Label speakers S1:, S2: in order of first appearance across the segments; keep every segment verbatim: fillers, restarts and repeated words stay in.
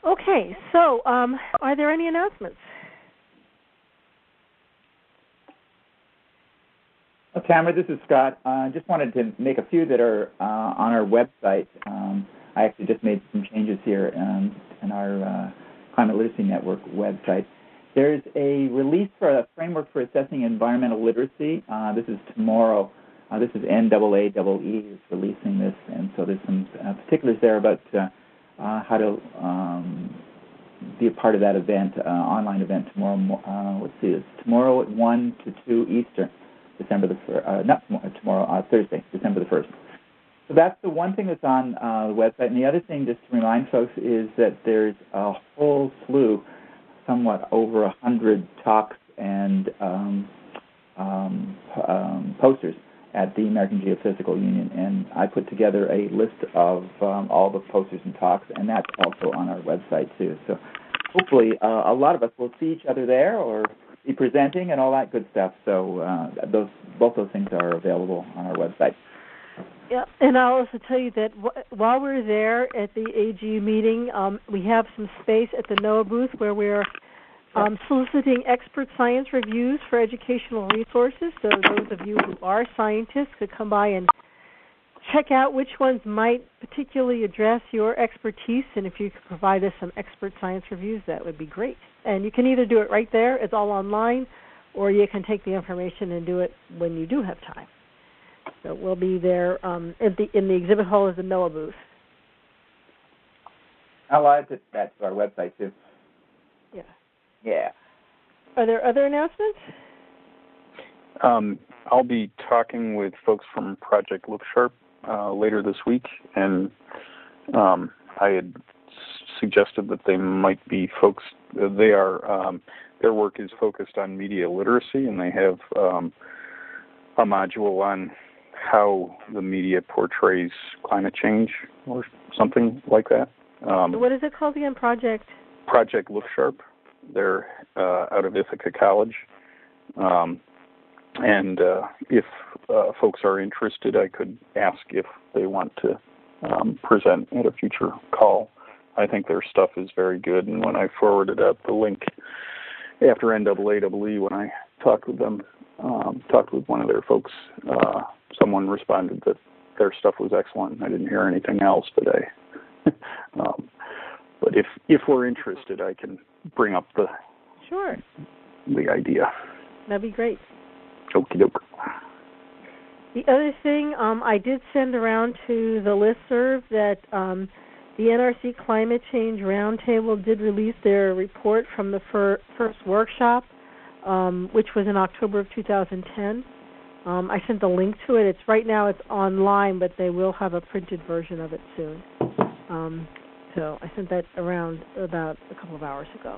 S1: Okay, so um, are there any announcements?
S2: Well, Tamara, this is Scott. I uh, just wanted to make a few that are uh, on our website. Um, I actually just made some changes here um, in our uh, Climate Literacy Network website. There's a release for a framework for assessing environmental literacy. Uh, this is tomorrow. Uh, this is N double A double E is releasing this, and so there's some uh, particulars there about uh, uh, how to um, be a part of that event, uh, online event tomorrow. Uh, let's see, it's tomorrow at one to two Eastern, December the first. Uh, not tomorrow, tomorrow uh, Thursday, December the first. So that's the one thing that's on uh, the website. And the other thing, just to remind folks, is that there's a whole slew, somewhat over a hundred talks and um, um, um, posters at the American Geophysical Union, and I put together a list of um, all the posters and talks, and that's also on our website too. So hopefully uh, a lot of us will see each other there or be presenting and all that good stuff. So uh, those both those things are available on our website.
S1: Yeah, and I'll also tell you that w- while we're there at the A G U meeting, um, we have some space at the NOAA booth where we're Um, soliciting expert science reviews for educational resources. So those of you who are scientists could come by and check out which ones might particularly address your expertise. And if you could provide us some expert science reviews, that would be great. And you can either do it right there, it's all online, or you can take the information and do it when you do have time. So we'll be there um, at the, in the exhibit hall is the NOAA booth.
S2: I'll add that to our website too.
S1: Yeah.
S2: Yeah.
S1: Are there other announcements?
S3: Um, I'll be talking with folks from Project Look Sharp uh, later this week, and um, I had s- suggested that they might be folks. Uh, they are um, their work is focused on media literacy, and they have um, a module on how the media portrays climate change or something like that. Um,
S1: what is it called again? Project.
S3: Project Look Sharp. They're uh, out of Ithaca College. Um, and uh, if uh, folks are interested, I could ask if they want to um, present at a future call. I think their stuff is very good, and when I forwarded out the link after N double A double E, when I talked with them, um, talked with one of their folks, uh, someone responded that their stuff was excellent. I didn't hear anything else today. um, but if if we're interested, I can bring up the
S1: sure
S3: the idea.
S1: That'd be great.
S3: Okie doke.
S1: The other thing, um, I did send around to the listserv that um, the N R C Climate Change Roundtable did release their report from the fir- first workshop, um, which was in October of two thousand ten. Um, I sent the link to it. It's right now it's online, but they will have a printed version of it soon. Um, so I sent that around about a couple of hours ago.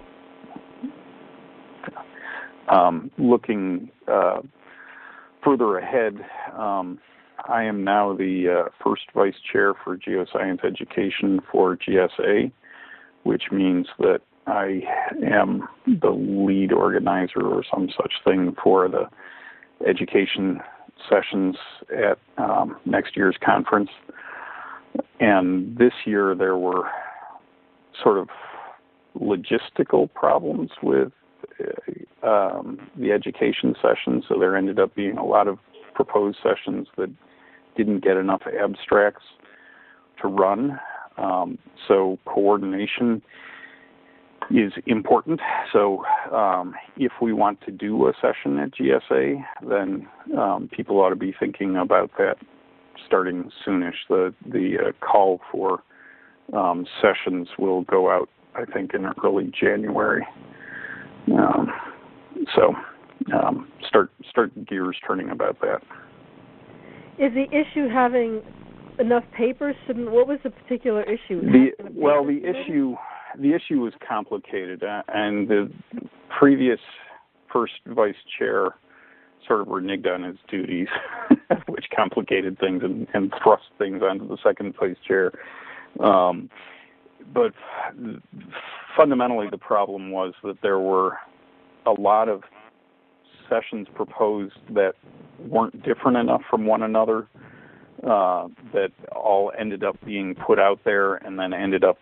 S3: Um, looking uh, further ahead, um, I am now the uh, first vice chair for geoscience education for G S A, which means that I am the lead organizer or some such thing for the education sessions at um, next year's conference. And this year there were sort of logistical problems with uh, um, the education sessions, so there ended up being a lot of proposed sessions that didn't get enough abstracts to run. Um, so coordination is important. So um, if we want to do a session at G S A, then um, people ought to be thinking about that starting soonish. The the uh, call for um, sessions will go out, I think, in early January. Um, so um, start start gears turning about that.
S1: Is the issue having enough papers? What was the particular issue?
S3: The, well, the issue the issue was complicated, uh, and the previous first vice chair sort of reneged on his duties, which complicated things and, and thrust things onto the second vice chair. Um, but fundamentally, the problem was that there were a lot of sessions proposed that weren't different enough from one another, uh, that all ended up being put out there and then ended up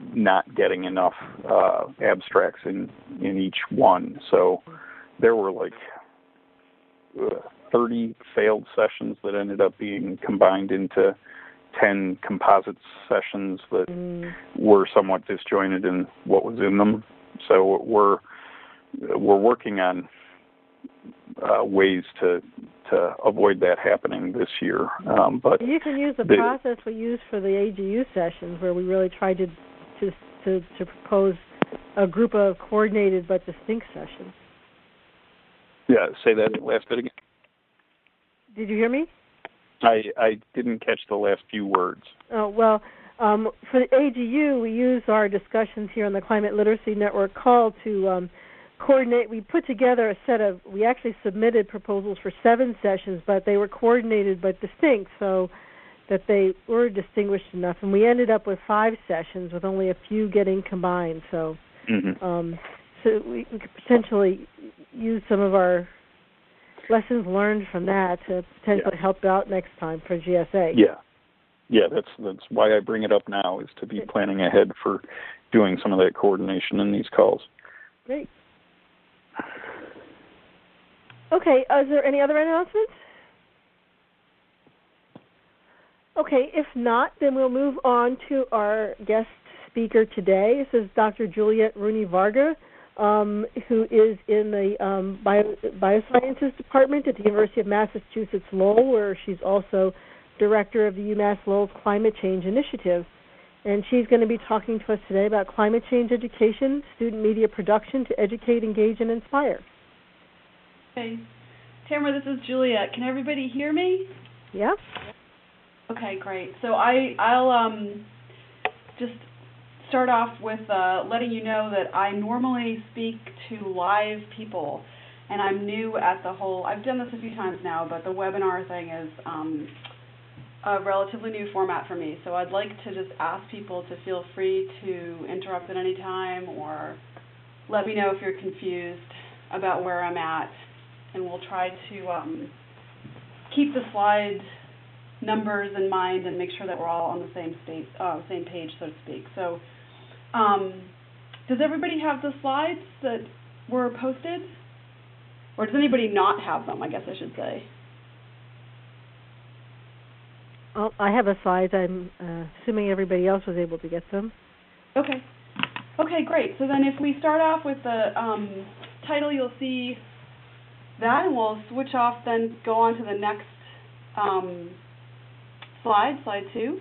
S3: not getting enough uh, abstracts in, in each one. So there were like uh, thirty failed sessions that ended up being combined into ten composite sessions that mm. were somewhat disjointed in what was in them. So we're we're working on uh, ways to to avoid that happening this year. Um, but
S1: you can use the
S3: they,
S1: process we used for the A G U sessions, where we really tried to to to, to propose a group of coordinated but distinct sessions.
S3: Yeah, say that last bit again.
S1: Did you hear me?
S3: I, I didn't catch the last few words.
S1: Oh, well, um, for the A G U, we use our discussions here on the Climate Literacy Network call to um, coordinate. We put together a set of, we actually submitted proposals for seven sessions, but they were coordinated but distinct, so that they were distinguished enough. And we ended up with five sessions with only a few getting combined. So, mm-hmm. um, so we, we could potentially use some of our lessons learned from that to potentially yeah. help out next time for G S A.
S3: Yeah, yeah. That's that's why I bring it up now, is to be planning ahead for doing some of that coordination in these calls.
S1: Great. Okay. Uh, is there any other announcements? Okay. If not, then we'll move on to our guest speaker today. This is Doctor Juliette Rooney-Varga. Um, who is in the um, bio, Biosciences Department at the University of Massachusetts Lowell, where she's also director of the UMass Lowell's Climate Change Initiative. And she's going to be talking to us today about climate change education, student media production to educate, engage, and inspire.
S4: Okay. Tamara, this is Juliette. Can everybody hear me?
S1: Yeah.
S4: Okay, great. So I, I'll um, just start off with uh, letting you know that I normally speak to live people, and I'm new at the whole, I've done this a few times now, but the webinar thing is um, a relatively new format for me, so I'd like to just ask people to feel free to interrupt at any time or let me know if you're confused about where I'm at, and we'll try to um, keep the slide numbers in mind and make sure that we're all on the same, state, uh, same page, so to speak. So. Um, does everybody have the slides that were posted? Or does anybody not have them, I guess I should say?
S1: Oh, I have the slides. I'm uh, assuming everybody else was able to get them.
S4: Okay. Okay, great. So then if we start off with the um, title, you'll see that, and we'll switch off, then go on to the next um, slide, slide two.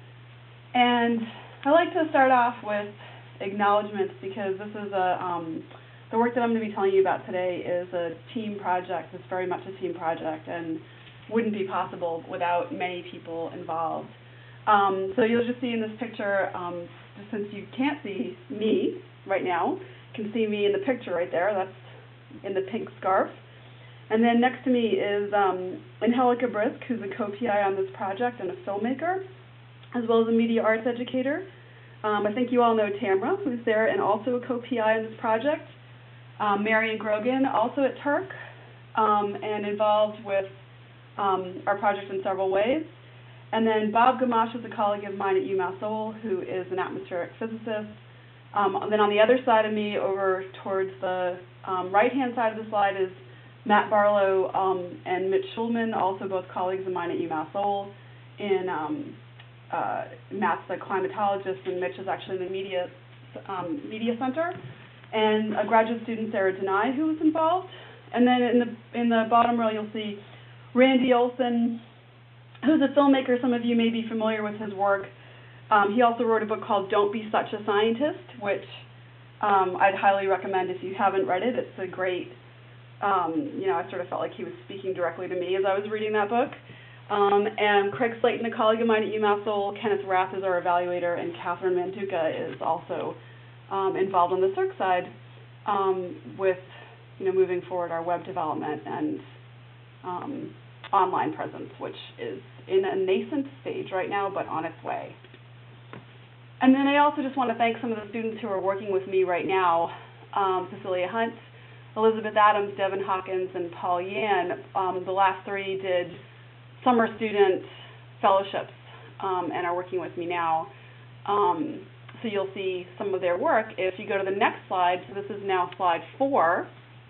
S4: And I like to start off with acknowledgments, because this is a um, the work that I'm going to be telling you about today is a team project. It's very much a team project and wouldn't be possible without many people involved. Um, so you'll just see in this picture, um, just since you can't see me right now, you can see me in the picture right there. That's in the pink scarf. And then next to me is um, Angelica Brisk, who's a co-P I on this project and a filmmaker, as well as a media arts educator. Um, I think you all know Tamra, who's there and also a co-P I on this project. Um, Marion Grogan, also at Turk, um, and involved with um, our project in several ways. And then Bob Gamache is a colleague of mine at UMass Lowell, who is an atmospheric physicist. Um, then on the other side of me, over towards the um, right-hand side of the slide, is Matt Barlow um, and Mitch Schulman, also both colleagues of mine at UMass Lowell. In um, uh, Matt's the climatologist, and Mitch is actually in the media um, media center. And a graduate student, Sarah Denai, who was involved. And then in the in the bottom row, you'll see Randy Olson, who's a filmmaker. Some of you may be familiar with his work. Um, he also wrote a book called Don't Be Such a Scientist, which um, I'd highly recommend if you haven't read it. It's a great, um, you know, I sort of felt like he was speaking directly to me as I was reading that book. Um, and Craig Slayton, a colleague of mine at UMass Lowell, Kenneth Rath is our evaluator, and Catherine Manduca is also um, involved on the C I R C side um, with, you know, moving forward our web development and um, online presence, which is in a nascent stage right now, but on its way. And then I also just want to thank some of the students who are working with me right now, um, Cecilia Hunt, Elizabeth Adams, Devin Hawkins, and Paul Yan. Um, the last three did summer student fellowships um, and are working with me now. Um, so you'll see some of their work. If you go to the next slide, so this is now slide four,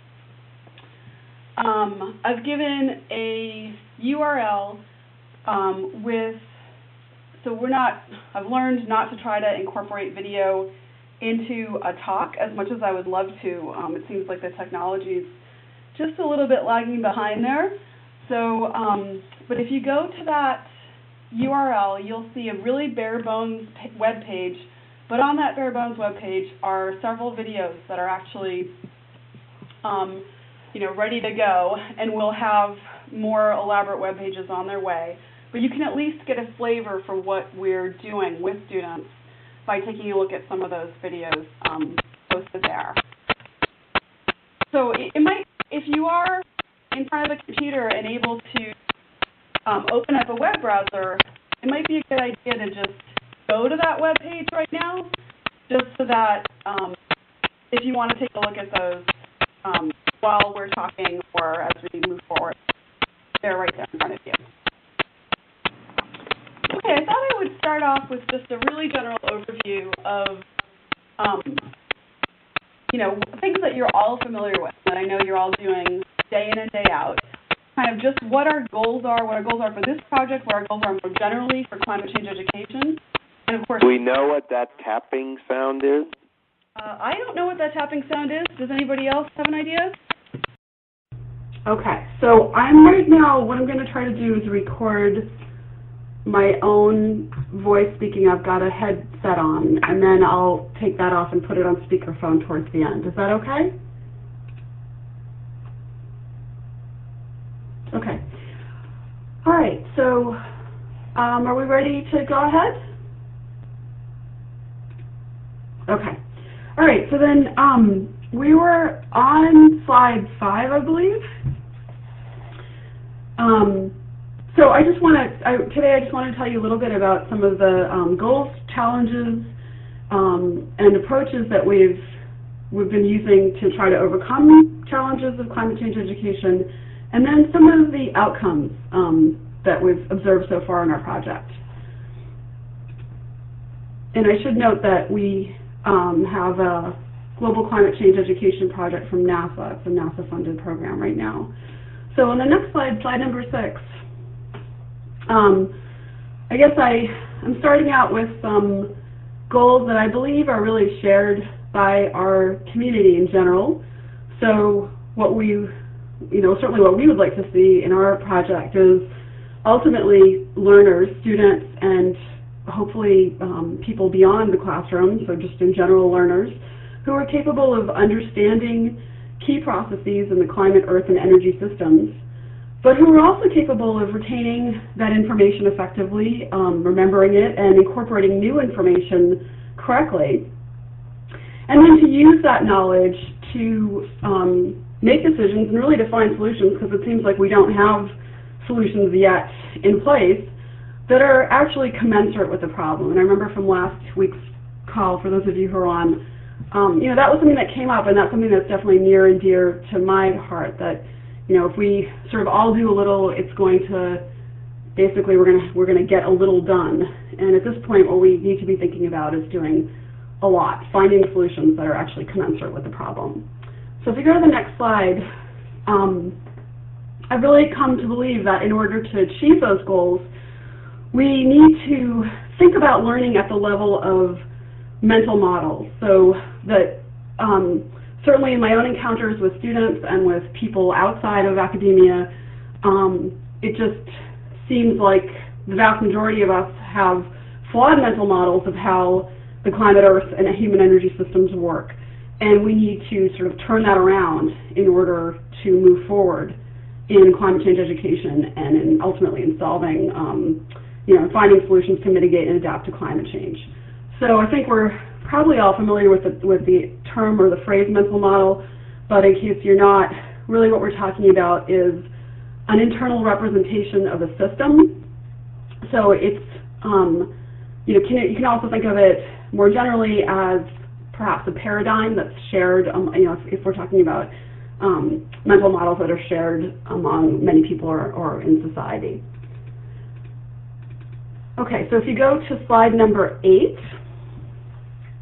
S4: um, I've given a U R L um, with, so we're not, I've learned not to try to incorporate video into a talk as much as I would love to. Um, it seems like the technology is just a little bit lagging behind there. So, um, but if you go to that U R L, you'll see a really bare bones web page, but on that bare bones web page are several videos that are actually, um, you know, ready to go, and we'll have more elaborate web pages on their way. But you can at least get a flavor for what we're doing with students by taking a look at some of those videos um, posted there. So it, it might, if you are in front of a computer and able to um, open up a web browser, it might be a good idea to just go to that web page right now, just so that um, if you want to take a look at those um, while we're talking or as we move forward, they're right there in front of you. Okay, I thought I would start off with just a really general overview of, um, you know, things that you're all familiar with, that I know you're all doing day in and day out. Kind of just what our goals are, what our goals are for this project, what our goals are more generally for climate change education, and of course.
S5: Do we know what that tapping sound is?
S4: Uh, I don't know what that tapping sound is. Does anybody else have an idea?
S6: Okay, so I'm right now, what I'm going to try to do is record my own voice speaking. I've got a headset on, and then I'll take that off and put it on speakerphone towards the end. Is that okay? Okay. All right, so um, are we ready to go ahead? Okay. All right, so then um, we were on slide five, I believe. Um, so I just want to, today I just want to tell you a little bit about some of the um, goals, challenges, um, and approaches that we've, we've been using to try to overcome challenges of climate change education, and then some of the outcomes um, that we've observed so far in our project. And I should note that we um, have a Global Climate Change Education project from NASA. It's a NASA-funded program right now. So on the next slide, slide number six, um, I guess I, I'm starting out with some goals that I believe are really shared by our community in general. So what we, you know, certainly what we would like to see in our project is ultimately learners, students, and hopefully um, people beyond the classroom, so just in general learners, who are capable of understanding key processes in the climate, earth, and energy systems, but who are also capable of retaining that information effectively, um, remembering it, and incorporating new information correctly. And then to use that knowledge to um, make decisions and really to find solutions, because it seems like we don't have solutions yet in place that are actually commensurate with the problem. And I remember from last week's call, for those of you who are on, um, you know, that was something that came up, and that's something that's definitely near and dear to my heart, that, you know, if we sort of all do a little, it's going to, basically we're going to, we're going to get a little done. And at this point, what we need to be thinking about is doing a lot, finding solutions that are actually commensurate with the problem. So if you go to the next slide, um, I've really come to believe that in order to achieve those goals, we need to think about learning at the level of mental models. So that um, certainly in my own encounters with students and with people outside of academia, um, it just seems like the vast majority of us have flawed mental models of how the climate, earth, and human energy systems work. And we need to sort of turn that around in order to move forward in climate change education and in ultimately in solving, um, you know, finding solutions to mitigate and adapt to climate change. So I think we're probably all familiar with the, with the term or the phrase mental model, but in case you're not, really what we're talking about is an internal representation of a system. So it's, um, you know, can, you can also think of it more generally as perhaps a paradigm that's shared, um, you know, if, if we're talking about um, mental models that are shared among many people or, or in society. Okay, so if you go to slide number eight,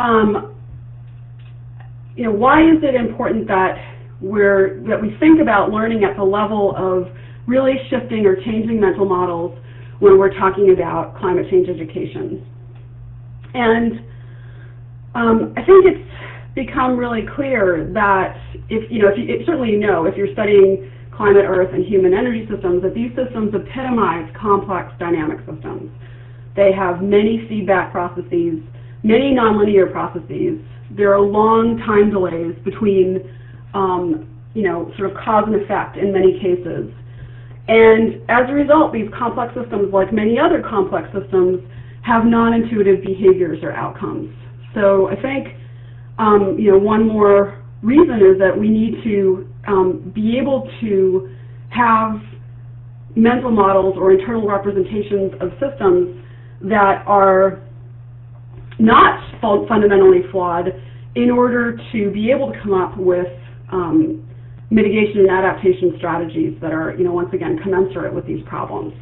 S6: um, you know, why is it important that we're that we think about learning at the level of really shifting or changing mental models when we're talking about climate change education? And um, I think it's become really clear that if you know, if you, it, certainly you know, if you're studying climate, earth, and human energy systems, that these systems epitomize complex dynamic systems. They have many feedback processes, many nonlinear processes. There are long time delays between, um, you know, sort of cause and effect in many cases. And as a result, these complex systems, like many other complex systems, have non-intuitive behaviors or outcomes. So I think, um, you know, one more reason is that we need to um, be able to have mental models or internal representations of systems that are not fundamentally flawed in order to be able to come up with um, mitigation and adaptation strategies that are, you know, once again, commensurate with these problems.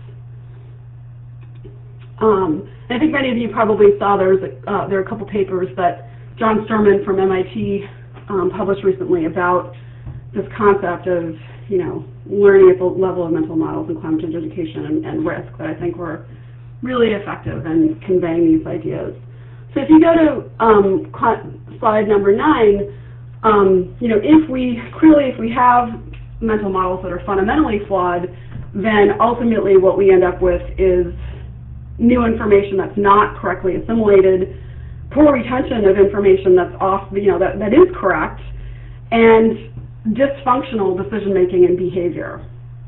S6: Um, and I think many of you probably saw there's a, uh, there are a couple papers that John Sterman from M I T um, published recently about this concept of, you know, learning at the level of mental models in climate change education and, and risk that I think were really effective in conveying these ideas. So if you go to um, slide number nine, um, you know, if we, clearly if we have mental models that are fundamentally flawed, then ultimately what we end up with is new information that's not correctly assimilated, poor retention of information that's off, you know, that, that is correct, and dysfunctional decision-making and behavior.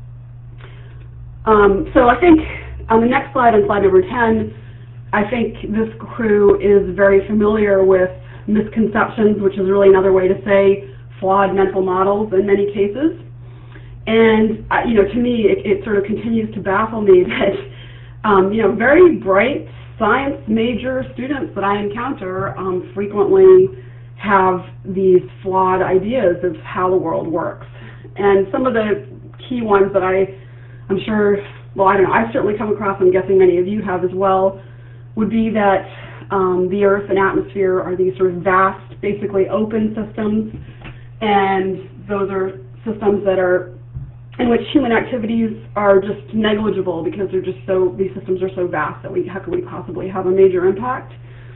S6: Um, so I think on the next slide, on slide number ten, I think this crew is very familiar with misconceptions, which is really another way to say flawed mental models in many cases. And, uh, you know, to me, it, it sort of continues to baffle me that, um, you know, very bright science major students that I encounter um, frequently have these flawed ideas of how the world works. And some of the key ones that I, I'm sure, well, I don't know, I've certainly come across, I'm guessing many of you have as well, would be that um, the Earth and atmosphere are these sort of vast, basically open systems, and those are systems that are, in which human activities are just negligible because they're just so, these systems are so vast that we, how could we possibly have a major impact?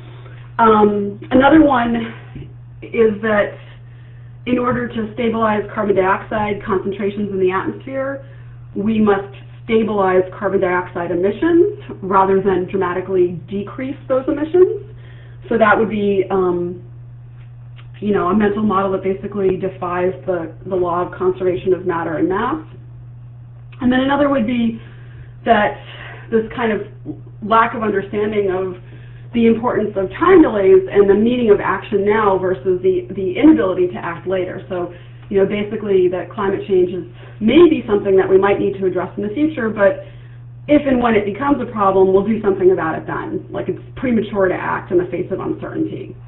S6: Um, another one is that in order to stabilize carbon dioxide concentrations in the atmosphere, we must stabilize carbon dioxide emissions rather than dramatically decrease those emissions. So that would be, um, you know, a mental model that basically defies the, the law of conservation of matter and mass. And then another would be that this kind of lack of understanding of the importance of time delays and the meaning of action now versus the, the inability to act later. So, you know, basically that climate change is maybe something that we might need to address in the future, but if and when it becomes a problem, we'll do something about it then. Like, it's premature to act in the face of uncertainty.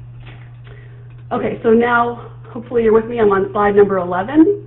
S6: Okay, so now hopefully you're with me. I'm on slide number eleven.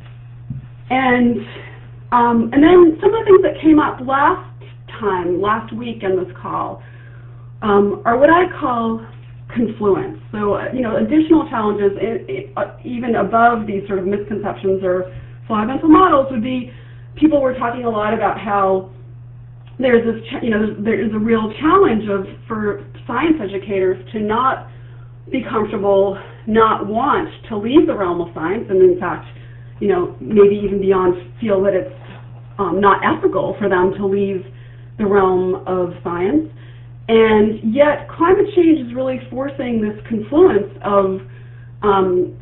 S6: And, um, and then some of the things that came up last time, last week in this call, um, are what I call confluence. So, uh, you know, additional challenges, in, in, uh, even above these sort of misconceptions or flawed mental models, would be people were talking a lot about how there's this, ch you know, there is a real challenge of for science educators to not be comfortable, not want to leave the realm of science, and in fact, you know, maybe even beyond feel that it's um, not ethical for them to leave the realm of science. And yet, climate change is really forcing this confluence of um,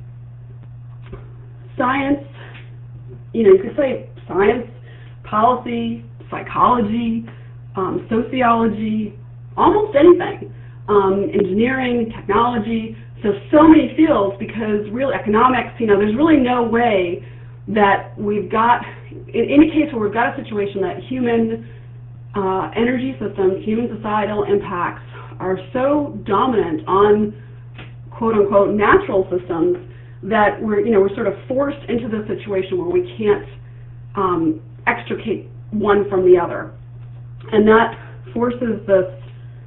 S6: science, you know, you could say science, policy, psychology, um, sociology, almost anything, um, engineering, technology, so, so many fields, because real economics, you know, there's really no way that we've got, in any case where we've got a situation that human Uh, energy systems, human societal impacts are so dominant on quote-unquote natural systems that we're, you know, we're sort of forced into this situation where we can't um, extricate one from the other. And that forces this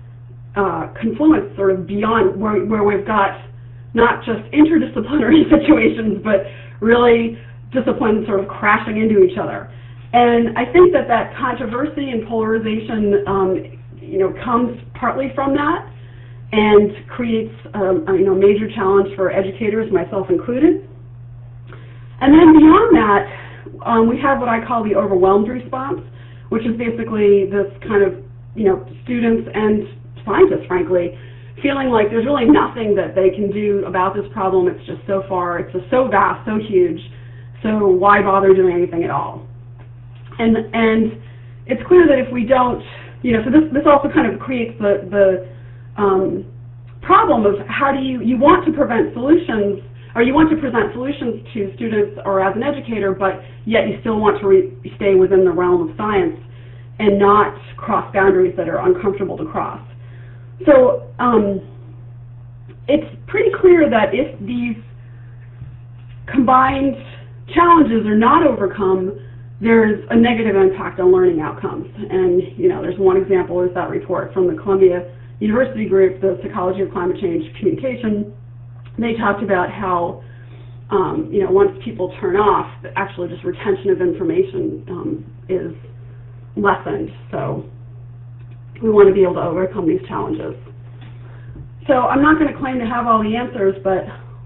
S6: uh, confluence sort of beyond where, where we've got not just interdisciplinary situations, but really disciplines sort of crashing into each other. And I think that that controversy and polarization, um, you know, comes partly from that and creates um, a you know, major challenge for educators, myself included. And then beyond that, um, we have what I call the overwhelmed response, which is basically this kind of, you know, students and scientists, frankly, feeling like there's really nothing that they can do about this problem. It's just so far, it's just so vast, so huge, so why bother doing anything at all? And and it's clear that if we don't, you know, so this this also kind of creates the the um, problem of how do you you want to prevent solutions, or you want to present solutions to students or as an educator, but yet you still want to re stay within the realm of science and not cross boundaries that are uncomfortable to cross. So um, it's pretty clear that if these combined challenges are not overcome, there's a negative impact on learning outcomes. And, you know, there's one example is that report from the Columbia University group, the Psychology of Climate Change Communication. They talked about how, um, you know, once people turn off, actually just retention of information um, is lessened. So we want to be able to overcome these challenges. So I'm not going to claim to have all the answers, but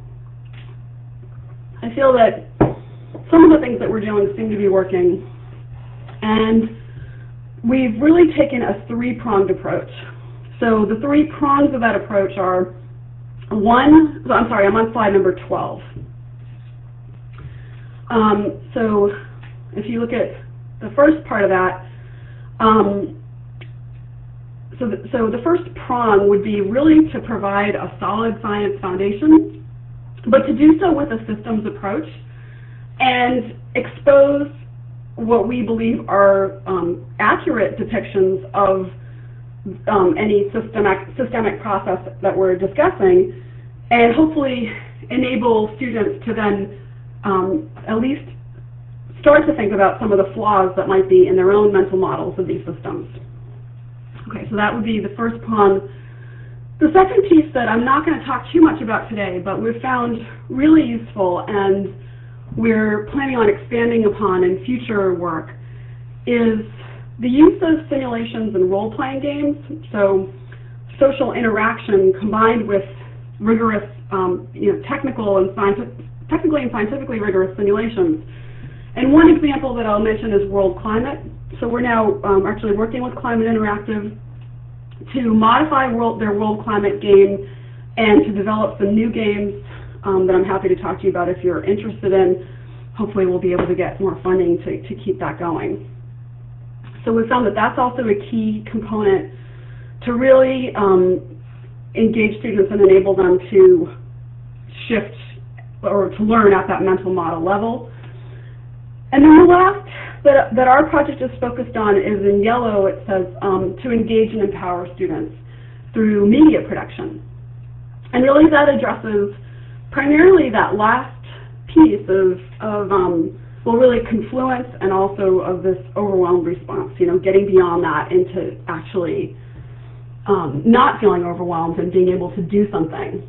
S6: I feel that some of the things that we're doing seem to be working. And we've really taken a three-pronged approach. So the three prongs of that approach are one, so I'm sorry, I'm on slide number twelve. Um, so if you look at the first part of that, um, so, the, so the first prong would be really to provide a solid science foundation, but to do so with a systems approach and expose what we believe are um, accurate depictions of um, any systemic, systemic process that we're discussing, and hopefully enable students to then um, at least start to think about some of the flaws that might be in their own mental models of these systems. Okay, so that would be the first prong. The second piece that I'm not going to talk too much about today, but we've found really useful and we're planning on expanding upon in future work, is the use of simulations and role-playing games, so social interaction combined with rigorous, um, you know, technical and scientific, technically and scientifically rigorous simulations. And one example that I'll mention is World Climate. So we're now um, actually working with Climate Interactive to modify world, their World Climate game and to develop some new games um, that I'm happy to talk to you about if you're interested in. Hopefully we'll be able to get more funding to, to keep that going. So we found that that's also a key component to really um, engage students and enable them to shift or to learn at that mental model level. And then the last that, that our project is focused on is in yellow. It says um, to engage and empower students through media production. And really that addresses primarily that last piece of, of um, well, really confluence and also of this overwhelmed response, you know, getting beyond that into actually um, not feeling overwhelmed and being able to do something.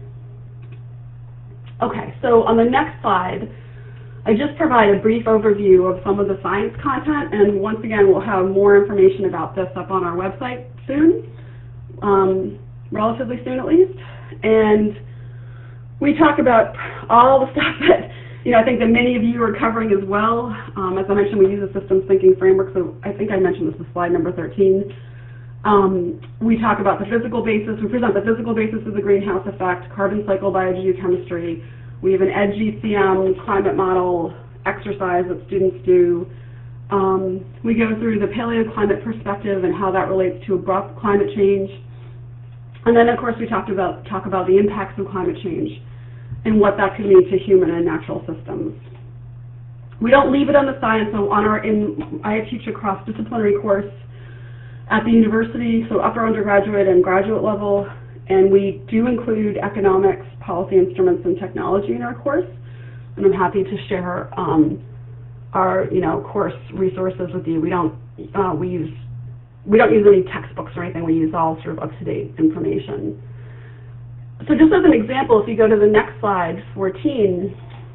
S6: Okay, so on the next slide, I just provide a brief overview of some of the science content, and once again, we'll have more information about this up on our website soon, um, relatively soon at least. And we talk about all the stuff that, you know, I think that many of you are covering as well. Um, as I mentioned, we use a systems thinking framework, so I think I mentioned this with slide number thirteen. Um, we talk about the physical basis. We present the physical basis of the greenhouse effect, carbon cycle biogeochemistry. We have an E D G C M climate model exercise that students do. Um, we go through the paleoclimate perspective and how that relates to abrupt climate change. And then, of course, we talked about, talk about the impacts of climate change and what that could mean to human and natural systems. We don't leave it on the science, so on our, in, I teach a cross-disciplinary course at the university, so upper undergraduate and graduate level, and we do include economics, policy instruments, and technology in our course. And I'm happy to share um, our, you know, course resources with you. We don't, uh, we use we don't use any textbooks or anything. We use all sort of up-to-date information. So just as an example, if you go to the next slide, fourteen,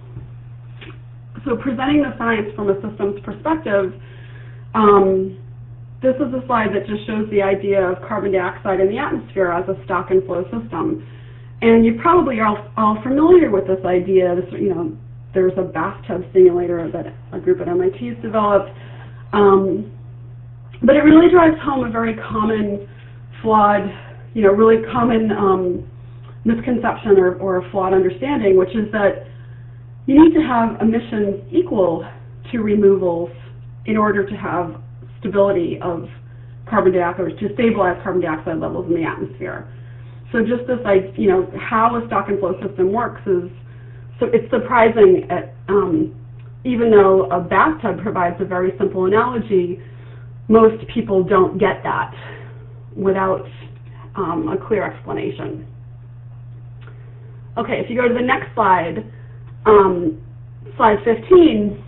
S6: so presenting the science from a systems perspective, um, this is a slide that just shows the idea of carbon dioxide in the atmosphere as a stock and flow system. And you probably are all, all familiar with this idea. This, you know, there's a bathtub simulator that a group at M I T has developed. Um, but it really drives home a very common, flawed, you know, really common um, misconception or, or a flawed understanding, which is that you need to have emissions equal to removals in order to have stability of carbon dioxide, to stabilize carbon dioxide levels in the atmosphere. So just this, like, you know, how a stock and flow system works is, so it's surprising at, um, even though a bathtub provides a very simple analogy, most people don't get that without um, a clear explanation. Okay, if you go to the next slide, um, slide fifteen,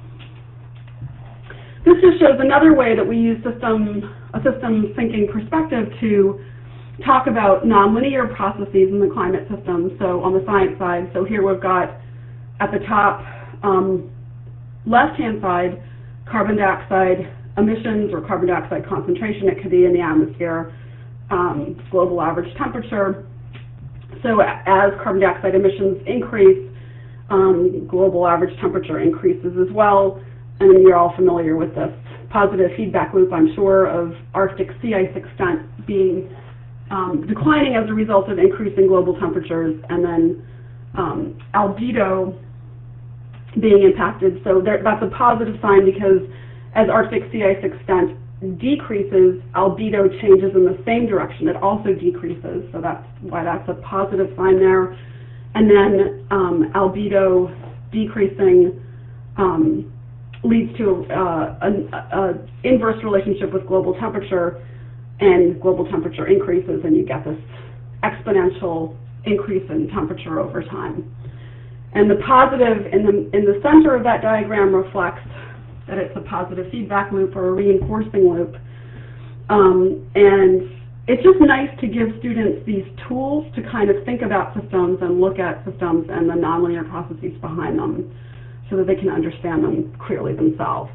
S6: this just shows another way that we use system, a system thinking perspective to talk about nonlinear processes in the climate system. So on the science side, so here we've got at the top um, left-hand side carbon dioxide emissions or carbon dioxide concentration. It could be in the atmosphere, um, global average temperature. So as carbon dioxide emissions increase, um, global average temperature increases as well. And you're all familiar with this positive feedback loop, I'm sure, of Arctic sea ice extent being um, declining as a result of increasing global temperatures, and then um, albedo being impacted. So there, that's a positive sign, because as Arctic sea ice extent decreases, albedo changes in the same direction. It also decreases, so that's why that's a positive sign there. And then um, albedo decreasing um, leads to uh, an inverse relationship with global temperature, and global temperature increases, and you get this exponential increase in temperature over time. And the positive in the, in the center of that diagram reflects that it's a positive feedback loop or a reinforcing loop. Um, and it's just nice to give students these tools to kind of think about systems and look at systems and the nonlinear processes behind them, so that they can understand them clearly themselves.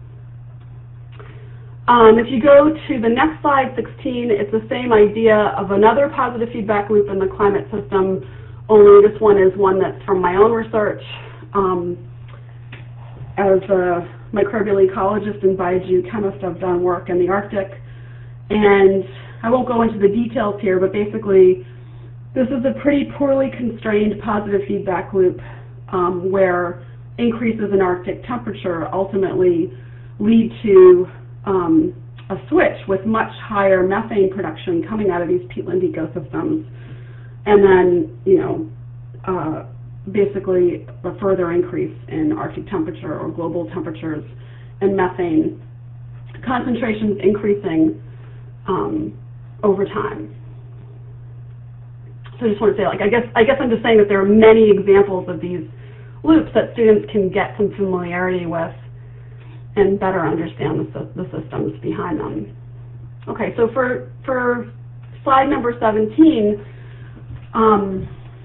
S6: Um, if you go to the next slide, sixteen, it's the same idea of another positive feedback loop in the climate system, only this one is one that's from my own research. Um, as a microbial ecologist and biogeochemist, I've done work in the Arctic, and I won't go into the details here, but basically this is a pretty poorly constrained positive feedback loop um, where increases in Arctic temperature ultimately lead to um, a switch with much higher methane production coming out of these peatland ecosystems, and then, you know, uh, basically a further increase in Arctic temperature or global temperatures and methane concentrations increasing um, over time. So I just want to say, like, I guess, I guess I'm just saying that there are many examples of these loops that students can get some familiarity with and better understand the, the systems behind them. Okay, so for, for slide number seventeen, um,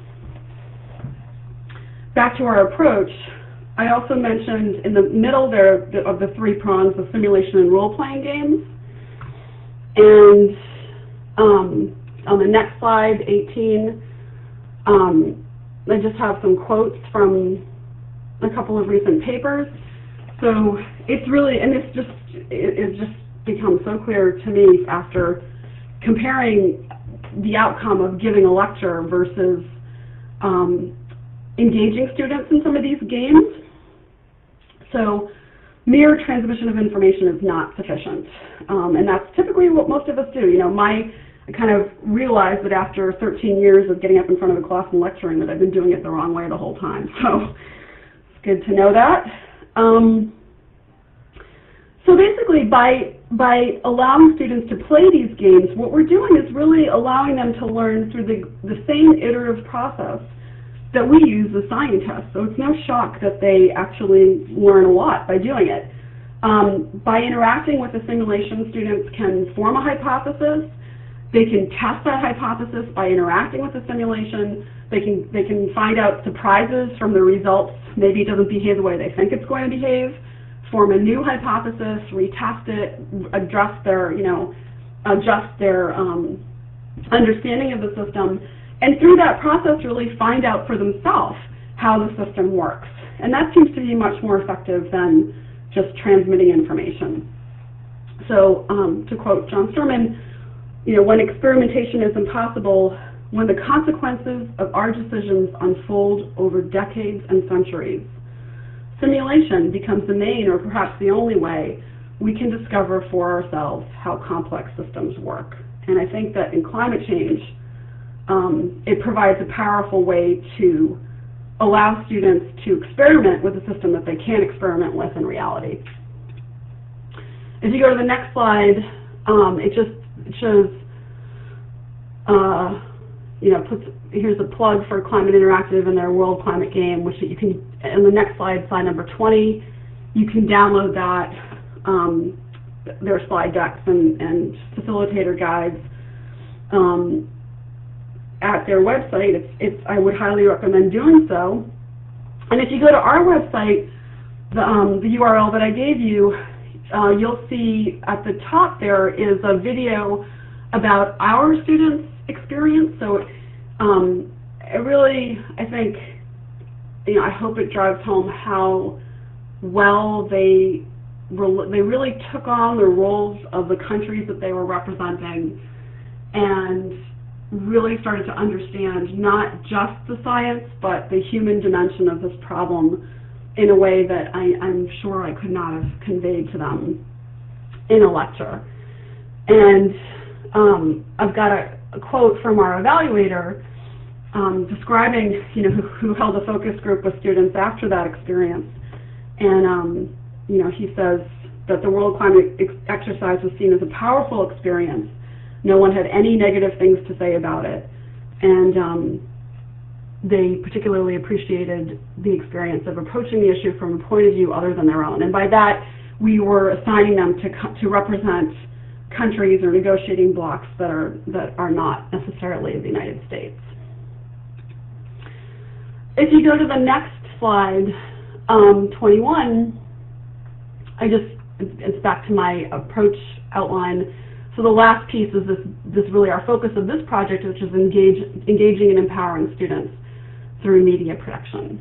S6: back to our approach, I also mentioned in the middle there of the three prongs, the simulation and role-playing games. And um, on the next slide, eighteen, um, I just have some quotes from a couple of recent papers. So it's really, and it's just, it, it's just become so clear to me after comparing the outcome of giving a lecture versus um, engaging students in some of these games. So mere transmission of information is not sufficient, um, and that's typically what most of us do. You know, my I kind of realized that after thirteen years of getting up in front of a class and lecturing that I've been doing it the wrong way the whole time. So it's good to know that. Um, so basically, by by allowing students to play these games, what we're doing is really allowing them to learn through the, the same iterative process that we use as scientists. So it's no shock that they actually learn a lot by doing it. Um, by interacting with the simulation, students can form a hypothesis. They can test that hypothesis by interacting with the simulation. They can, they can find out surprises from the results. Maybe it doesn't behave the way they think it's going to behave. Form a new hypothesis, retest it, address their, you know, adjust their um, understanding of the system, and through that process really find out for themselves how the system works. And that seems to be much more effective than just transmitting information. So um, to quote John Sterman, you know, when experimentation is impossible, when the consequences of our decisions unfold over decades and centuries, simulation becomes the main or perhaps the only way we can discover for ourselves how complex systems work. And I think that in climate change, um, it provides a powerful way to allow students to experiment with a system that they can't experiment with in reality. If you go to the next slide, um, it just it shows, uh, you know, puts, here's a plug for Climate Interactive and their World Climate Game, which you can, in the next slide, slide number twenty, you can download that, um, their slide decks and, and facilitator guides um, at their website. It's, it's, I would highly recommend doing so. And if you go to our website, the, um, the U R L that I gave you, uh, you'll see at the top there is a video about our students' experience. So um, it really, I think, you know, I hope it drives home how well they they really took on the roles of the countries that they were representing and really started to understand not just the science, but the human dimension of this problem in a way that I, I'm sure I could not have conveyed to them in a lecture. And um, I've got a, a quote from our evaluator um, describing, you know, who, who held a focus group with students after that experience. And, um, you know, he says that the World Climate ex exercise was seen as a powerful experience. No one had any negative things to say about it. And um, they particularly appreciated the experience of approaching the issue from a point of view other than their own. And by that, we were assigning them to, to represent countries or negotiating blocs that are, that are not necessarily the United States. If you go to the next slide, um, twenty-one, I just, it's back to my approach outline. So the last piece is this, this really our focus of this project, which is engage, engaging and empowering students through media production.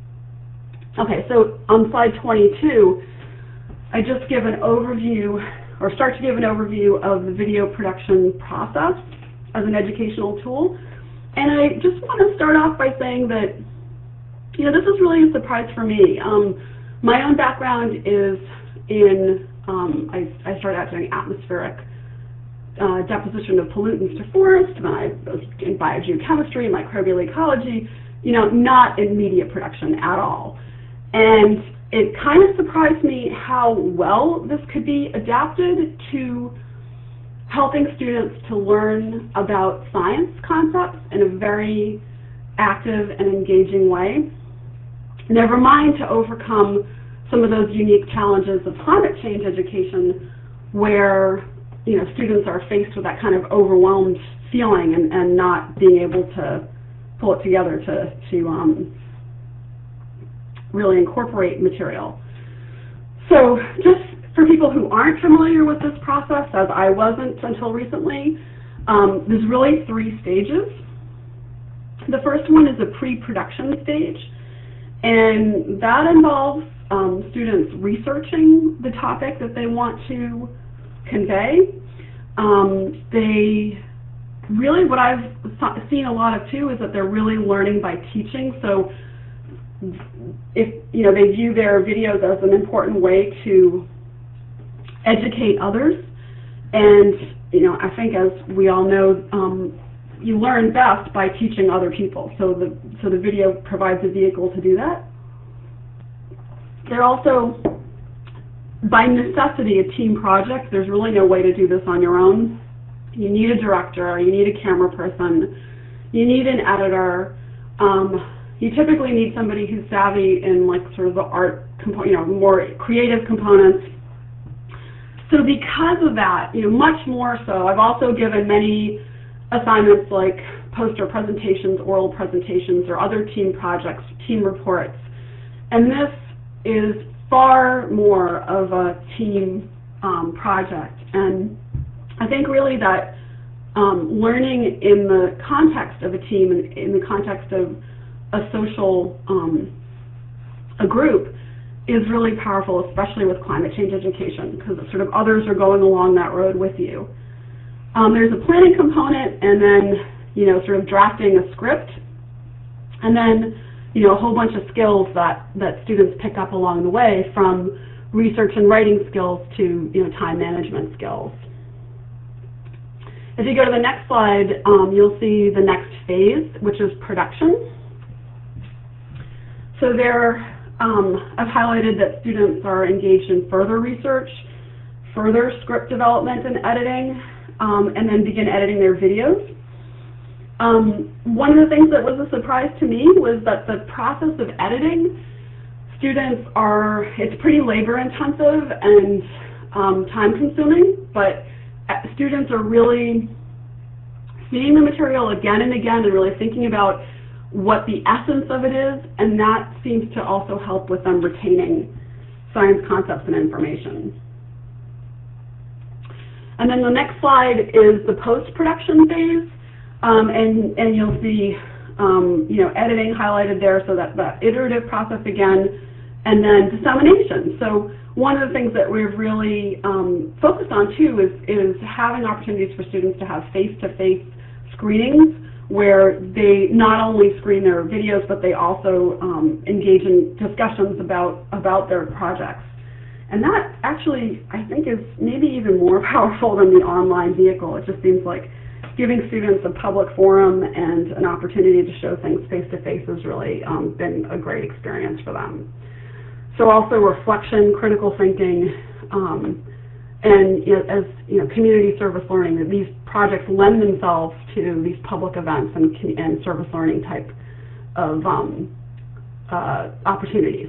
S6: Okay, so on slide twenty-two, I just give an overview, or start to give an overview of the video production process as an educational tool. And I just want to start off by saying that, you know, this is really a surprise for me. Um, my own background is in, um, I, I started out doing atmospheric uh, deposition of pollutants to forest, and I was in biogeochemistry, microbial ecology, you know, not in media production at all. And it kind of surprised me how well this could be adapted to helping students to learn about science concepts in a very active and engaging way. Never mind to overcome some of those unique challenges of climate change education where, you know, students are faced with that kind of overwhelmed feeling and, and not being able to pull it together to, to um, really incorporate material. So just for people who aren't familiar with this process, as I wasn't until recently, um, there's really three stages. The first one is a pre-production stage, and that involves um, students researching the topic that they want to convey. Um, they really, what I've seen a lot of too is that they're really learning by teaching. So if, you know, they view their videos as an important way to educate others. And, you know, I think as we all know, um, you learn best by teaching other people. So the, so the video provides a vehicle to do that. They're also, by necessity, a team project. There's really no way to do this on your own. You need a director, you need a camera person, you need an editor. Um, you typically need somebody who's savvy in like sort of the art, compo you know, more creative components. So because of that, you know, much more so, I've also given many assignments like poster presentations, oral presentations, or other team projects, team reports. And this is far more of a team um, project. And I think really that um, learning in the context of a team, in, in the context of a social, um, a group, is really powerful, especially with climate change education, because sort of others are going along that road with you. Um, there's a planning component, and then, you know, sort of drafting a script, and then, you know, a whole bunch of skills that, that students pick up along the way, from research and writing skills to, you know, time management skills. If you go to the next slide, um, you'll see the next phase, which is production. So there, um, I've highlighted that students are engaged in further research, further script development and editing, um, and then begin editing their videos. Um, one of the things that was a surprise to me was that the process of editing, students are, it's pretty labor intensive and um, time consuming, but students are really seeing the material again and again and really thinking about what the essence of it is, and that seems to also help with them retaining science concepts and information. And then the next slide is the post-production phase, um, and, and you'll see um, you know, editing highlighted there, so that, that iterative process again, and then dissemination. So one of the things that we've really um, focused on too is, is having opportunities for students to have face-to-face screenings, where they not only screen their videos, but they also um, engage in discussions about, about their projects. And that actually, I think, is maybe even more powerful than the online vehicle. It just seems like giving students a public forum and an opportunity to show things face-to-face has really um, been a great experience for them. So also reflection, critical thinking, um, and you know, as you know, community service learning, that these projects lend themselves to these public events and, and service learning type of um, uh, opportunities.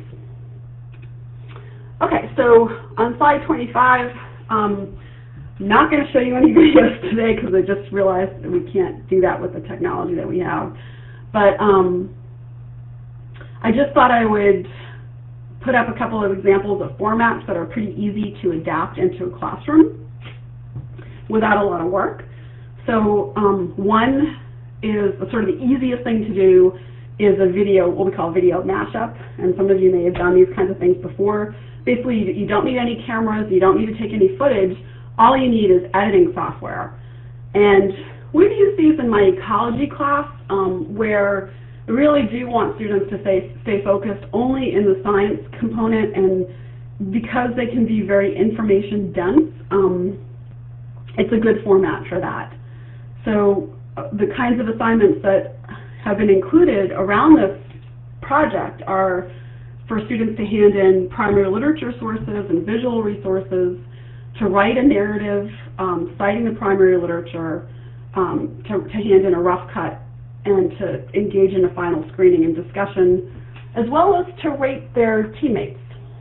S6: Okay, so on slide twenty-five, um, I'm not going to show you any videos today because I just realized that we can't do that with the technology that we have. But um, I just thought I would put up a couple of examples of formats that are pretty easy to adapt into a classroom without a lot of work. So um, one is sort of the easiest thing to do is a video, what we call video mashup, and some of you may have done these kinds of things before. Basically, you, you don't need any cameras, you don't need to take any footage, all you need is editing software. And we've used these in my ecology class, um, where I really do want students to stay, stay focused only in the science component, and because they can be very information dense, um, it's a good format for that. So uh, the kinds of assignments that have been included around this project are for students to hand in primary literature sources and visual resources, to write a narrative um, citing the primary literature, um, to, to hand in a rough cut, and to engage in a final screening and discussion, as well as to rate their teammates.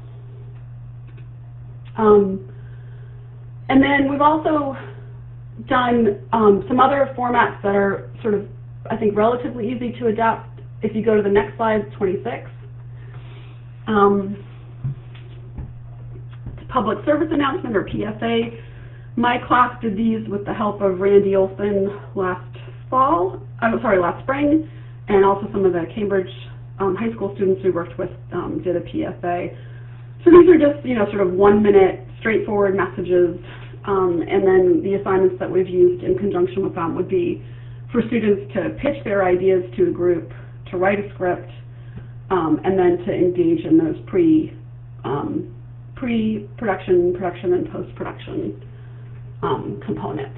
S6: Um, and then we've also done um, some other formats that are sort of, I think, relatively easy to adapt. If you go to the next slide, twenty-six. Um, public service announcement, or P S A. My class did these with the help of Randy Olson last fall, I'm sorry, last spring, and also some of the Cambridge um, high school students we worked with um, did a P S A. So these are just, you know, sort of one minute, straightforward messages, um, and then the assignments that we've used in conjunction with them would be for students to pitch their ideas to a group, to write a script, um, and then to engage in those pre, um, pre-production, production, and post-production um, components.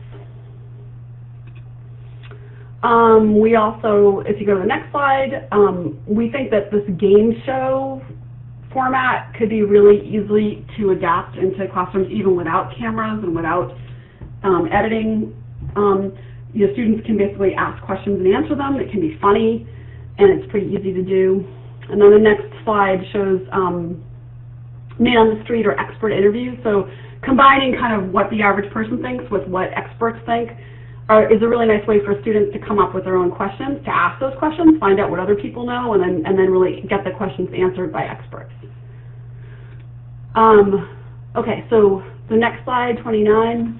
S6: Um, we also, if you go to the next slide, um, we think that this game show format could be really easy to adapt into classrooms even without cameras and without um, editing. Um, you know, students can basically ask questions and answer them. It can be funny, and it's pretty easy to do. And then the next slide shows um, man on the street or expert interviews. So combining kind of what the average person thinks with what experts think are, is a really nice way for students to come up with their own questions, to ask those questions, find out what other people know, and then, and then really get the questions answered by experts. Um, okay, so the next slide, twenty-nine.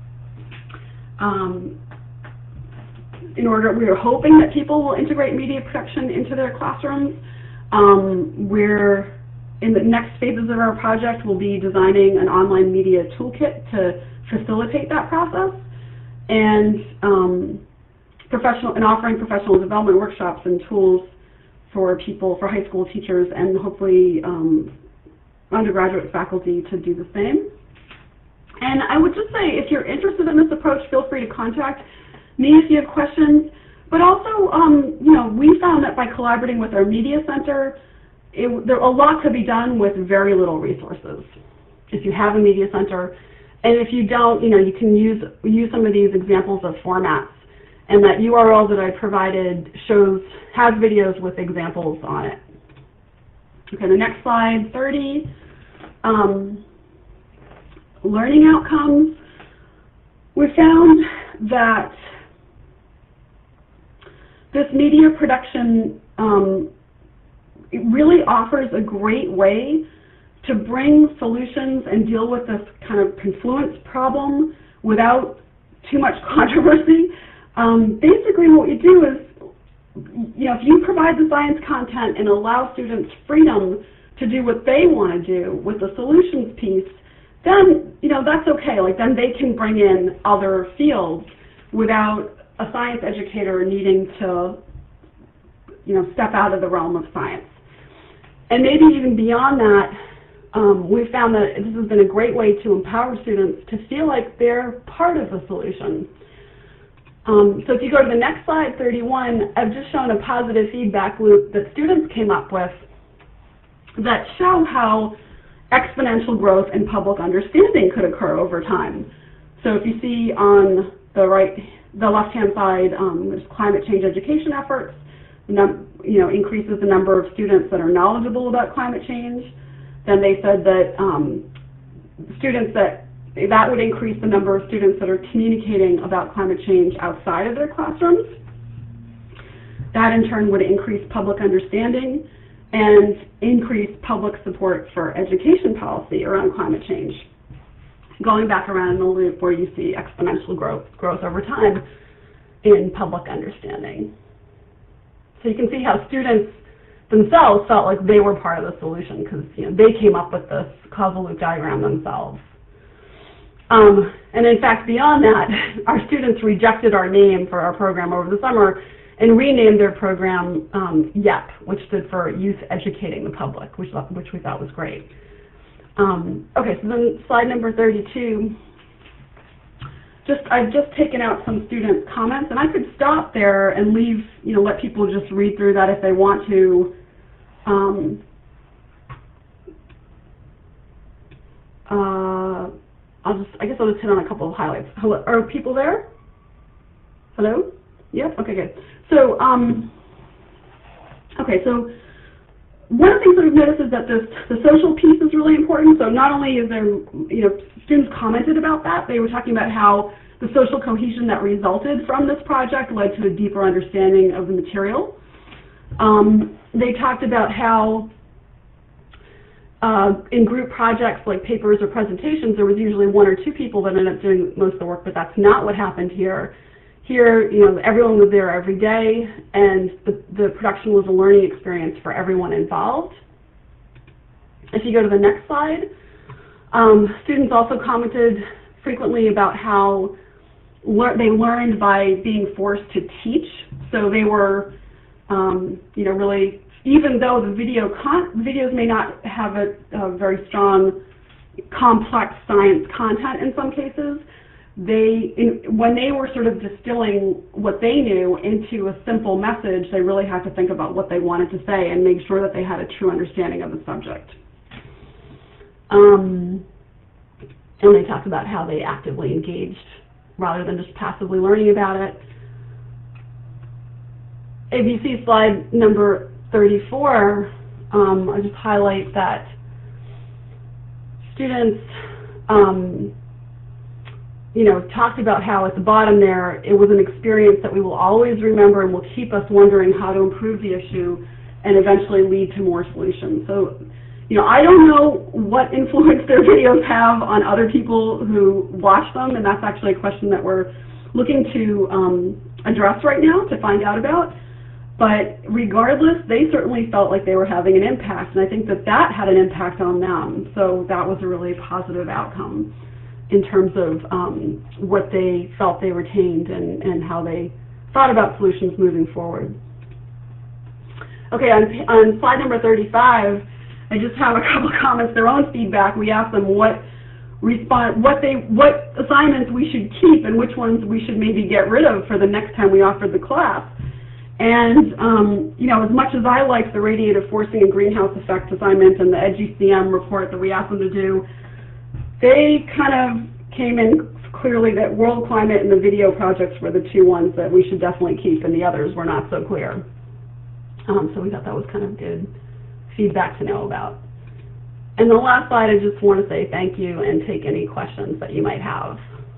S6: Um, in order, we are hoping that people will integrate media production into their classrooms. Um, we're in the next phases of our project, we'll be designing an online media toolkit to facilitate that process, and um, professional and offering professional development workshops and tools for people, for high school teachers, and hopefully um, undergraduate faculty to do the same. And I would just say, if you're interested in this approach, feel free to contact me if you have questions. But also, um, you know, we found that by collaborating with our media center, it, there, a lot could be done with very little resources. If you have a media center, and if you don't, you know, you can use use some of these examples of formats. And that U R L that I provided shows has videos with examples on it. Okay, the next slide, thirty. Um, learning outcomes. We found that this media production um, it really offers a great way to bring solutions and deal with this kind of confluence problem without too much controversy. Um, basically what you do is, you know, if you provide the science content and allow students freedom to do what they want to do with the solutions piece, then, you know, that's okay. Like, then they can bring in other fields without a science educator needing to, you know, step out of the realm of science. And maybe even beyond that, um, we found that this has been a great way to empower students to feel like they're part of the solution. Um, so if you go to the next slide, thirty-one, I've just shown a positive feedback loop that students came up with that show how exponential growth in public understanding could occur over time. So if you see on the right, the left-hand side, um, there's climate change education efforts, num you know, increases the number of students that are knowledgeable about climate change. Then they said that um, students that that would increase the number of students that are communicating about climate change outside of their classrooms. That in turn would increase public understanding and increase public support for education policy around climate change. Going back around in the loop where you see exponential growth, growth over time in public understanding. So you can see how students themselves felt like they were part of the solution because, you know, they came up with this causal loop diagram themselves. Um, and in fact, beyond that, our students rejected our name for our program over the summer and renamed their program um, Y E P, which stood for Youth Educating the Public, which, which we thought was great. Um, okay, so then slide number thirty-two. Just, I've just taken out some student comments, and I could stop there and leave, you know, let people just read through that if they want to. Um, uh, I'll just, I guess I'll just hit on a couple of highlights. Hello, are people there? Hello? Yep, okay, good. So, um, okay, so one of the things that we've noticed is that this, the social piece is really important. So not only is there, you know, students commented about that, they were talking about how the social cohesion that resulted from this project led to a deeper understanding of the material. Um, they talked about how uh, in group projects like papers or presentations, there was usually one or two people that ended up doing most of the work, but that's not what happened here. Here, you know, everyone was there every day, and the, the production was a learning experience for everyone involved. If you go to the next slide, um, students also commented frequently about how lear they learned by being forced to teach. So they were, um, you know, really, even though the video con videos may not have a, a very strong, complex science content in some cases, they, in, when they were sort of distilling what they knew into a simple message, they really had to think about what they wanted to say and make sure that they had a true understanding of the subject. Um, and they talked about how they actively engaged rather than just passively learning about it. If you see slide number thirty-four, um, I just highlight that students um, you know, talked about how at the bottom there, it was an experience that we will always remember and will keep us wondering how to improve the issue and eventually lead to more solutions. So, you know, I don't know what influence their videos have on other people who watch them, and that's actually a question that we're looking to um, address right now to find out about. But regardless, they certainly felt like they were having an impact, and I think that that had an impact on them. So that was a really positive outcome in terms of um, what they felt they retained and, and how they thought about solutions moving forward. Okay, on, on slide number thirty-five, I just have a couple comments, their own feedback. We asked them what respond, what they, what assignments we should keep and which ones we should maybe get rid of for the next time we offered the class. And, um, you know, as much as I like the radiative forcing and greenhouse effect assignment and the EDGE-C M report that we asked them to do, they kind of came in clearly that world climate and the video projects were the two ones that we should definitely keep, and the others were not so clear. Um, so we thought that was kind of good feedback to know about. And the last slide, I just want to say thank you and take any questions that you might have.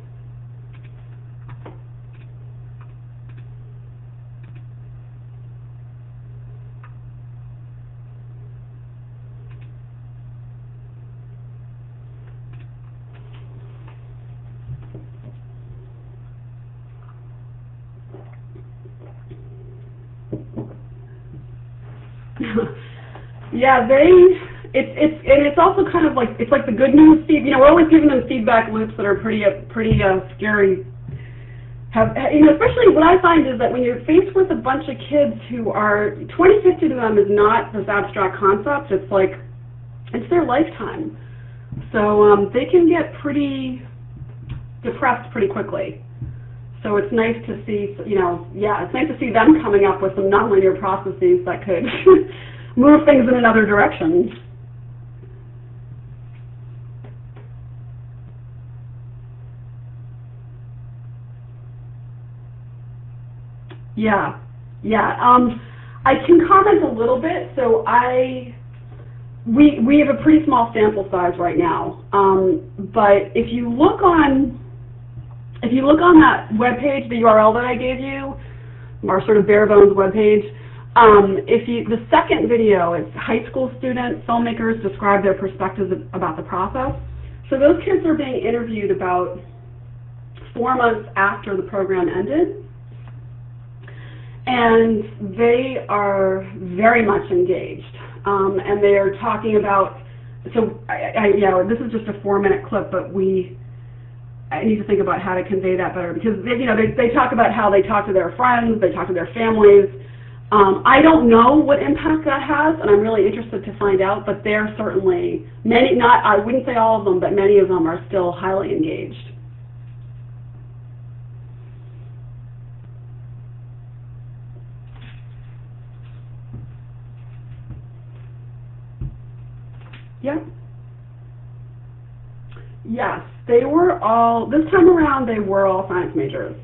S6: Yeah, they, it's, it's, and it's also kind of like, it's like the good news feed, you know, we're always giving them feedback loops that are pretty, uh, pretty uh, scary. Have, you know, especially what I find is that when you're faced with a bunch of kids who are, twenty fifty to them is not this abstract concept, it's like, it's their lifetime. So um, they can get pretty depressed pretty quickly. So it's nice to see, you know, yeah, it's nice to see them coming up with some nonlinear processes that could move things in another direction. Yeah, yeah. Um, I can comment a little bit. So I, we we have a pretty small sample size right now. Um, but if you look on, if you look on that web page, the U R L that I gave you, our sort of bare bones web page. Um, if you, the second video is high school students, filmmakers describe their perspectives about the process. So those kids are being interviewed about four months after the program ended, and they are very much engaged. Um, and they are talking about, so I, I, you know, this is just a four-minute clip, but we, I need to think about how to convey that better, because they, you know, they, they talk about how they talk to their friends, they talk to their families. Um, I don't know what impact that has, and I'm really interested to find out, but they're certainly, many, not, I wouldn't say all of them, but many of them are still highly engaged. Yeah. Yes, they were all, this time around, they were all science majors.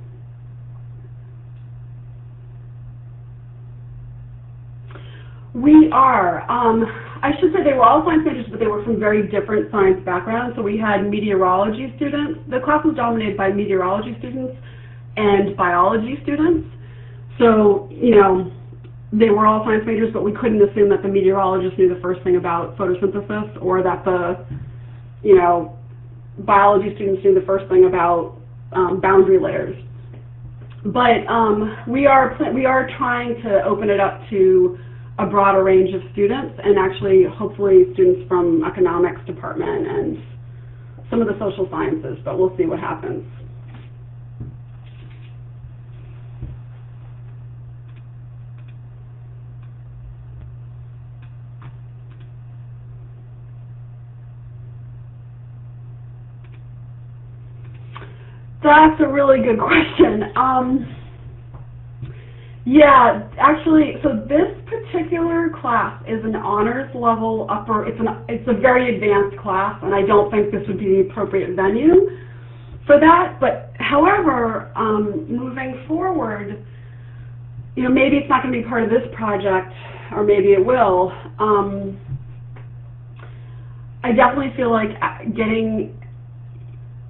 S6: We are. Um, I should say they were all science majors, but they were from very different science backgrounds. So we had meteorology students. The class was dominated by meteorology students and biology students. So, you know, they were all science majors, but we couldn't assume that the meteorologists knew the first thing about photosynthesis, or that the, you know, biology students knew the first thing about um, boundary layers. But um, we are we are trying to open it up to a broader range of students, and actually hopefully students from economics department and some of the social sciences, but we'll see what happens. That's a really good question. Um, Yeah, actually, so this particular class is an honors level upper, it's, an, it's a very advanced class, and I don't think this would be the appropriate venue for that. But however, um, moving forward, you know, maybe it's not going to be part of this project, or maybe it will. Um, I definitely feel like getting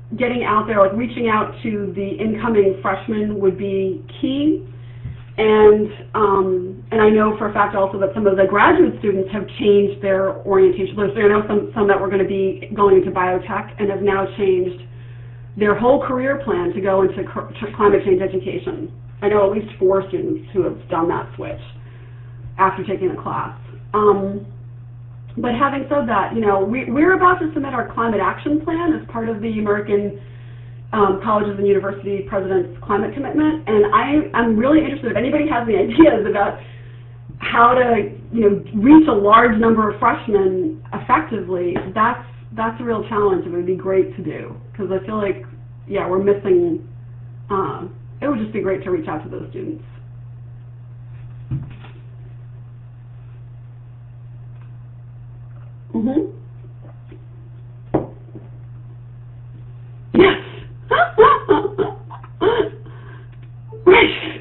S6: getting out there, like reaching out to the incoming freshmen would be key. And um, and I know for a fact also that some of the graduate students have changed their orientation. There's, I know some, some that were going to be going into biotech and have now changed their whole career plan to go into climate change education. I know at least four students who have done that switch after taking the class. Um, but having said that, you know, we, we're about to submit our climate action plan as part of the American um, Colleges and University President's Climate Commitment, and I, I'm really interested if anybody has any ideas about how to, you know, reach a large number of freshmen effectively. That's that's a real challenge. It would be great to do because I feel like, yeah, we're missing. Um, it would just be great to reach out to those students. Mm-hmm. Yes. Right.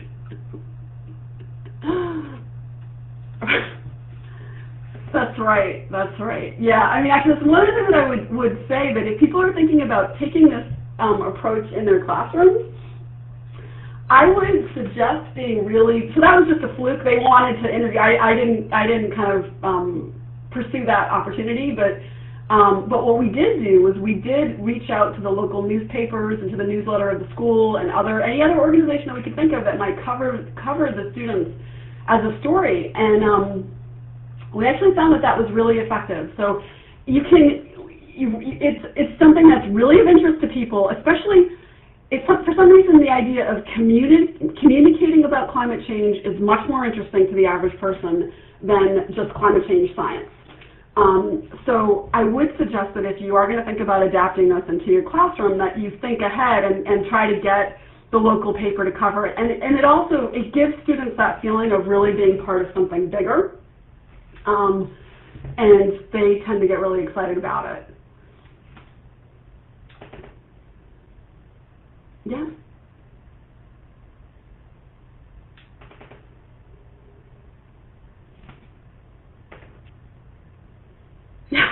S6: That's right. That's right. Yeah. I mean, actually, that's one of the things that I would would say that if people are thinking about taking this um, approach in their classrooms, I would suggest being really. So that was just a fluke. They wanted to interview. I, I didn't. I didn't kind of um, pursue that opportunity, but. Um, but what we did do was we did reach out to the local newspapers and to the newsletter of the school and other any other organization that we could think of that might cover cover the students as a story, and um, we actually found that that was really effective. So you can, you, it's it's something that's really of interest to people, especially it's for some reason the idea of communi communicating about climate change is much more interesting to the average person than just climate change science. Um, so I would suggest that if you are going to think about adapting this into your classroom, that you think ahead and, and try to get the local paper to cover it. And, and it also, it gives students that feeling of really being part of something bigger. Um, and they tend to get really excited about it. Yeah. Yeah.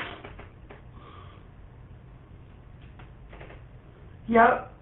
S6: Yep.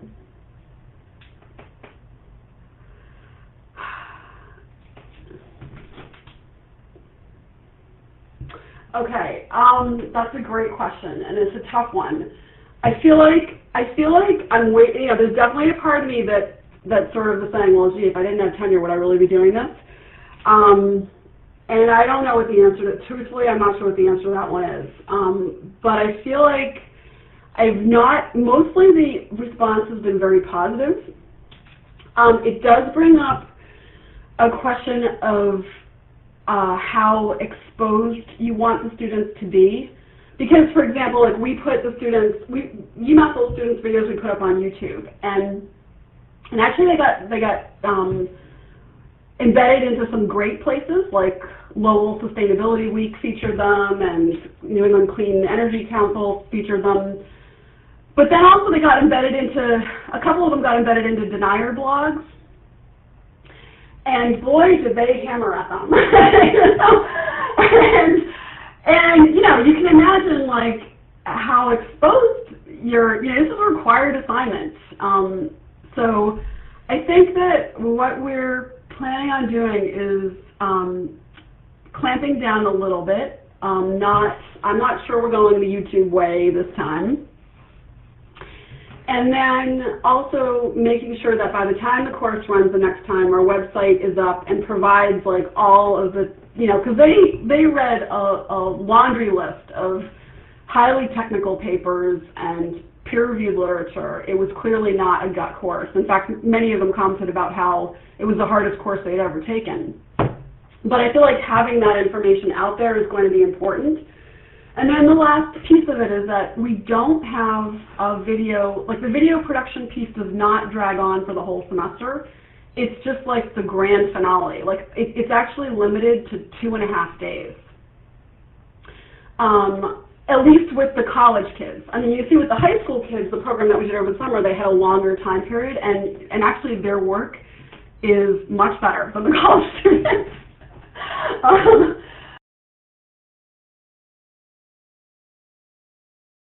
S6: Okay, um, that's a great question, and it's a tough one. I feel like I feel like I'm waiting. You know, there's definitely a part of me that that sort of is saying, well, gee, if I didn't have tenure, would I really be doing this? Um, And I don't know what the answer to, truthfully, I'm not sure what the answer to that one is. Um, but I feel like I've not, mostly the response has been very positive. Um, it does bring up a question of uh, how exposed you want the students to be. Because, for example, like we put the students, we, UMass Lowell students' videos we put up on YouTube. And, and actually they got, they got um, embedded into some great places, like Lowell Sustainability Week featured them, and New England Clean Energy Council featured them. But then also they got embedded into, a couple of them got embedded into denier blogs. And boy, did they hammer at them. and, and, you know, you can imagine, like, how exposed you're, you know, this is a required assignment. Um, so I think that what we're planning on doing is um, clamping down a little bit. Um, not, I'm not sure we're going the YouTube way this time. And then also making sure that by the time the course runs the next time, our website is up and provides like all of the, you know, because they, they read a, a laundry list of highly technical papers and peer-reviewed literature. It was clearly not a gut course. In fact, many of them commented about how it was the hardest course they'd ever taken. But I feel like having that information out there is going to be important. And then the last piece of it is that we don't have a video, like the video production piece does not drag on for the whole semester. It's just like the grand finale. Like it, it's actually limited to two and a half days. Um, at least with the college kids. I mean, you see with the high school kids, the program that we did over the summer, they had a longer time period, and, and actually their work is much better than the college students. um,